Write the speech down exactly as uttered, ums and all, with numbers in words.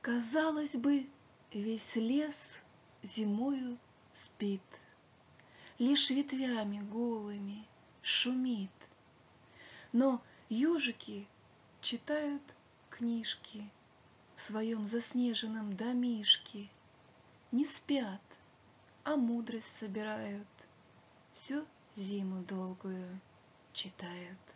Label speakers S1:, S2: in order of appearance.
S1: Казалось бы, весь лес зимою спит, лишь ветвями голыми шумит. Но ежики читают книжки в своем заснеженном домишке, не спят, а мудрость собирают, всю зиму долгую читают.